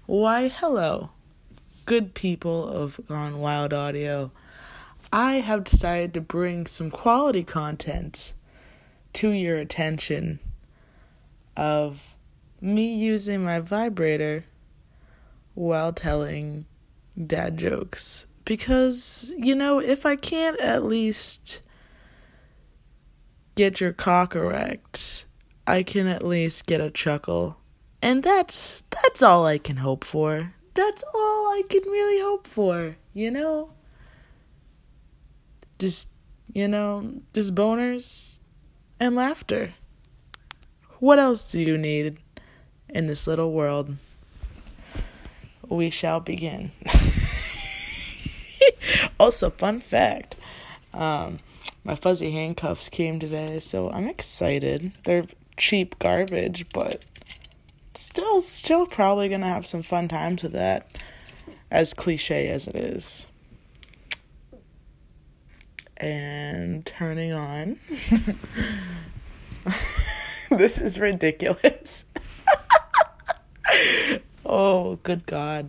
Why, hello, good people of Gone Wild Audio. I have decided to bring some quality content to your attention of me using my vibrator while telling dad jokes. Because, if I can't at least get your cock erect, I can at least get a chuckle. And that's all I can hope for. That's all I can really hope for, Just boners and laughter. What else do you need in this little world? We shall begin. Also, fun fact, my fuzzy handcuffs came today, so I'm excited. They're cheap garbage, but still probably gonna have some fun times with that, as cliche as it is. And turning on. This is ridiculous. Oh, good God.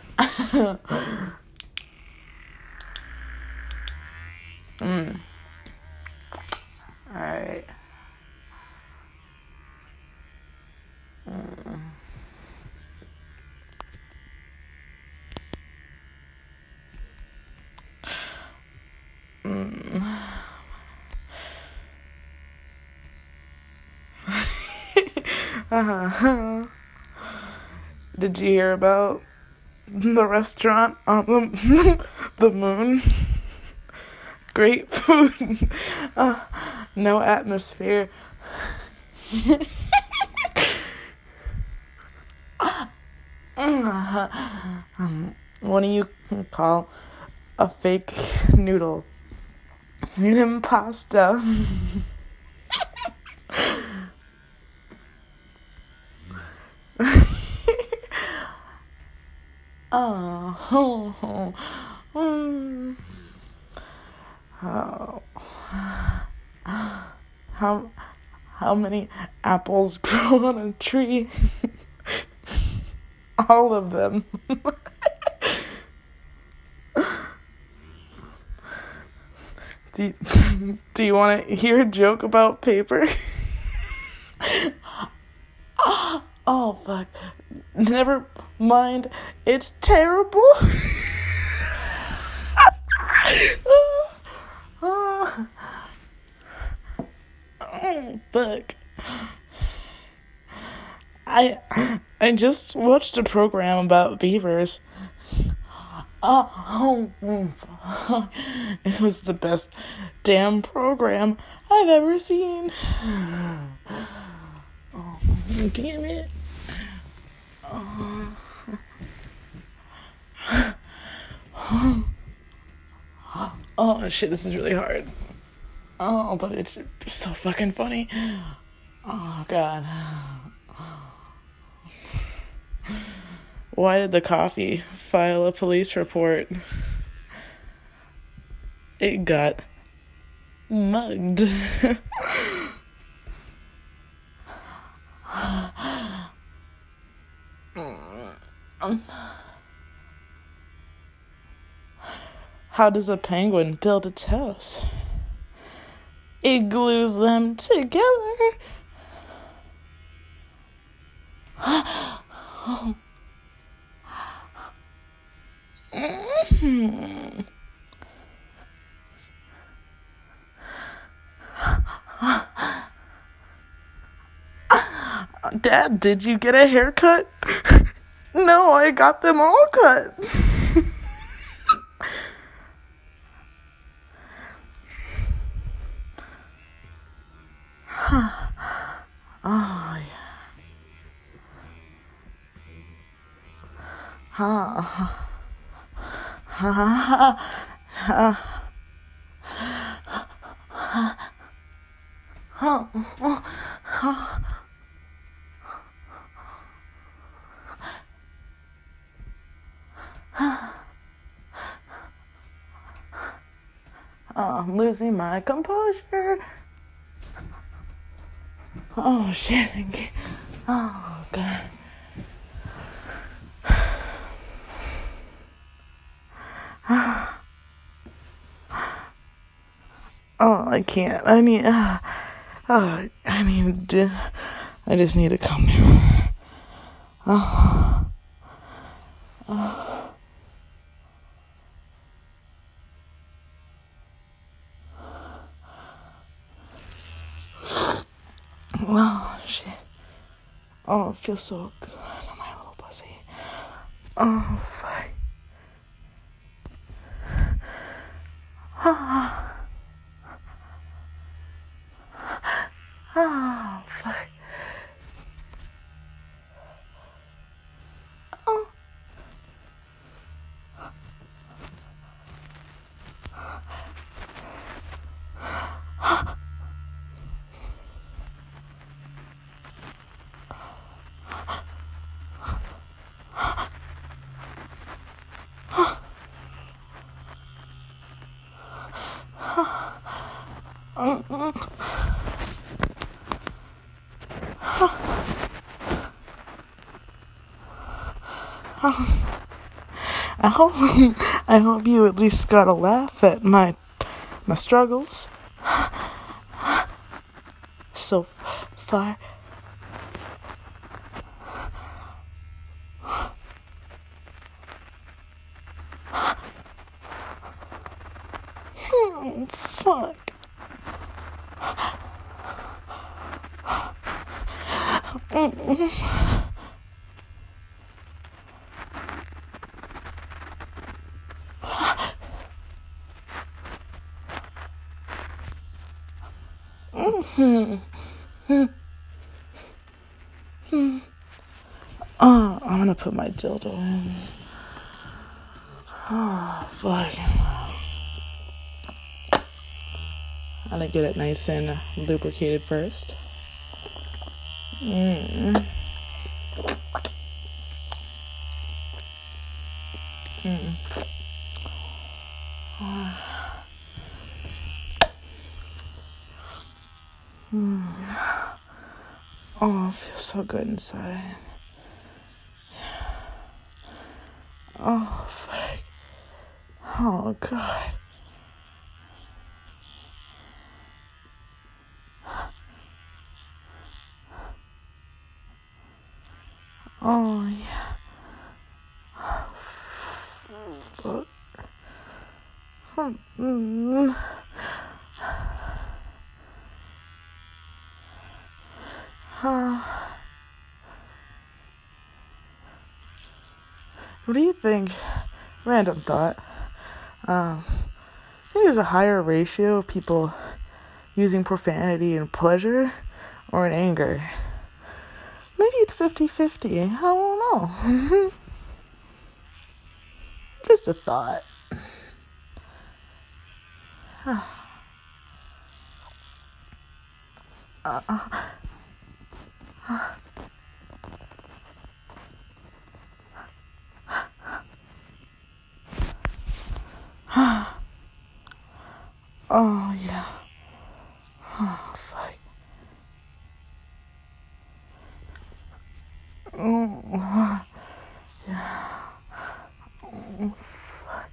Alright. Did you hear about the restaurant on the moon? Great food. No atmosphere. What do you call a fake noodle? An impasta. How many apples grow on a tree? All of them. Do you want to hear a joke about paper? Oh, fuck. Never mind. It's terrible. Oh, fuck. I just watched a program about beavers. It was the best damn program I've ever seen. Oh, damn it. Oh, shit, this is really hard. Oh, but it's so fucking funny. Oh, God. Why did the coffee file a police report? It got mugged. How does a penguin build its house? It glues them together. Dad, did you get a haircut? No, I got them all cut. Oh, yeah. I'm losing my composure. Oh, shit. Oh, God. Oh, I can't. I just need to calm down. Oh, shit. Oh, it feels so good on my little pussy. Oh, fuck. Oh, fuck. Oh. I hope you at least got a laugh at my struggles so far. Oh, fuck. Oh, I'm gonna put my dildo in. Oh, fuck. I'm gonna get it nice and lubricated first. Oh, it feels so good inside. Oh, fuck. Oh, God. Oh, yeah. Fuck. What do you think? Random thought. I think there's a higher ratio of people using profanity in pleasure or in anger. Maybe it's 50-50. I don't know. Just a thought. Oh, yeah. Oh, fuck. Oh, yeah. Oh, fuck.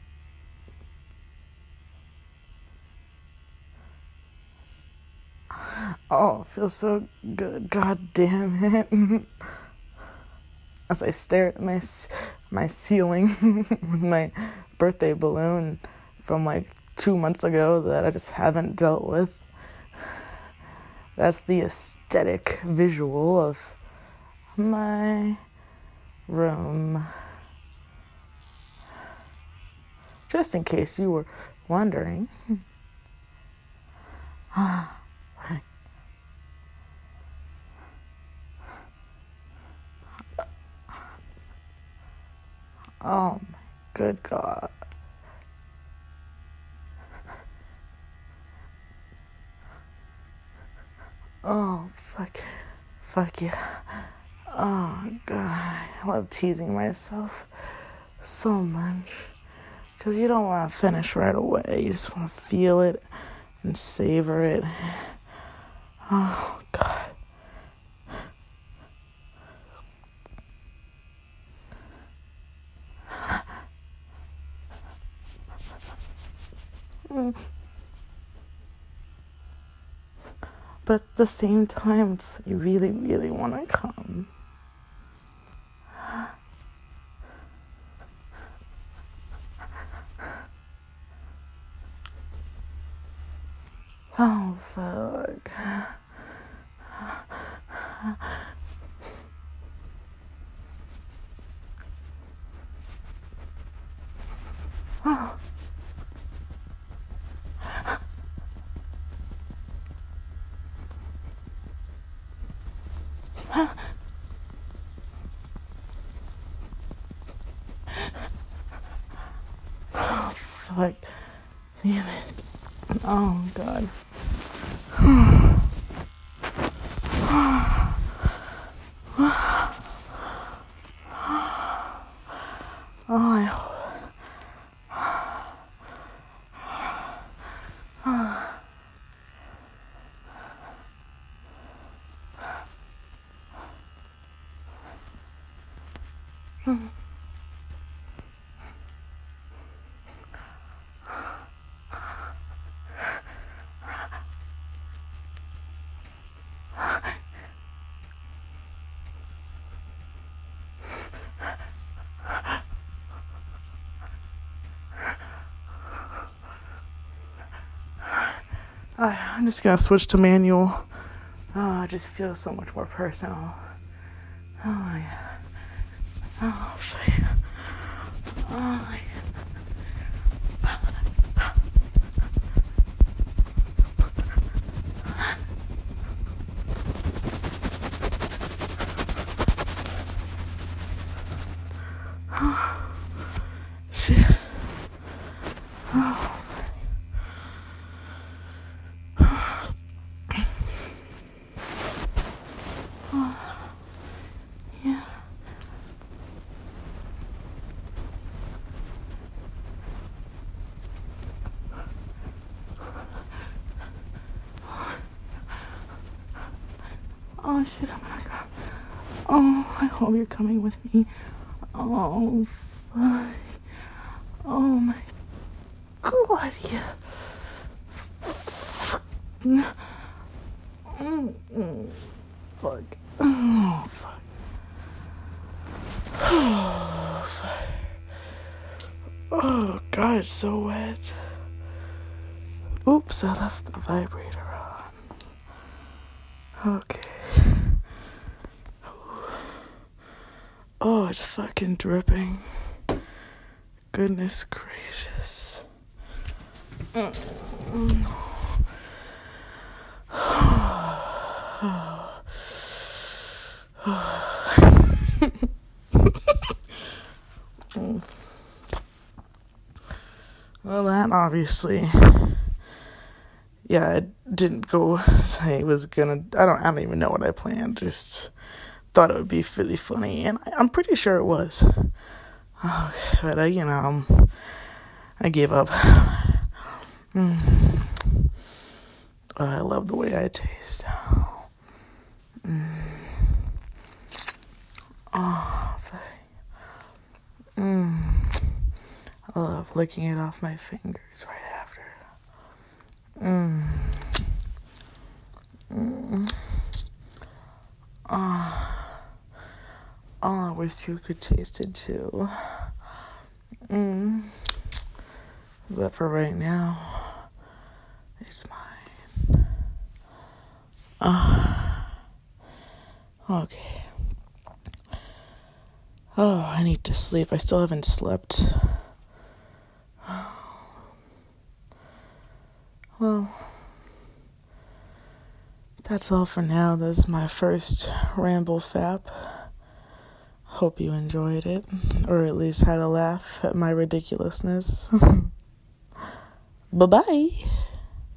Oh, it feels so good. God damn it. As I stare at my ceiling with my birthday balloon from like 2 months ago that I just haven't dealt with. That's the aesthetic visual of my room. Just in case you were wondering. Oh my good God. Oh, fuck. Fuck yeah. Oh, God. I love teasing myself so much. Because you don't want to finish right away. You just want to feel it and savor it. Oh, God. But at the same time, it's like you really, really want to come. Oh, fuck. Oh. Oh, fuck. Damn it. Oh, God. I'm just gonna switch to manual. Oh, it just feels so much more personal. Oh, yeah. Oh, fuck. Oh, yeah. Shit. Oh. Yeah. Oh shit, I'm gonna go. Oh, I hope you're coming with me. Oh, fuck. Oh my god, yeah. Fuck. Oh, fuck. Oh, fuck. Oh, God, it's so wet. Oops, I left the vibrator on. Okay. Oh, it's fucking dripping. Goodness gracious. Well, that obviously, yeah, it didn't go as I was gonna. I don't even know what I planned. Just thought it would be really funny, and I'm pretty sure it was. Okay, but I gave up. I love the way I taste. Oh, I love licking it off my fingers right after. Oh, I wish you could taste it too. But for right now, it's mine. Okay. Oh, I need to sleep. I still haven't slept. Well, that's all for now. That's my first ramble fap. Hope you enjoyed it, or at least had a laugh at my ridiculousness. Bye-bye.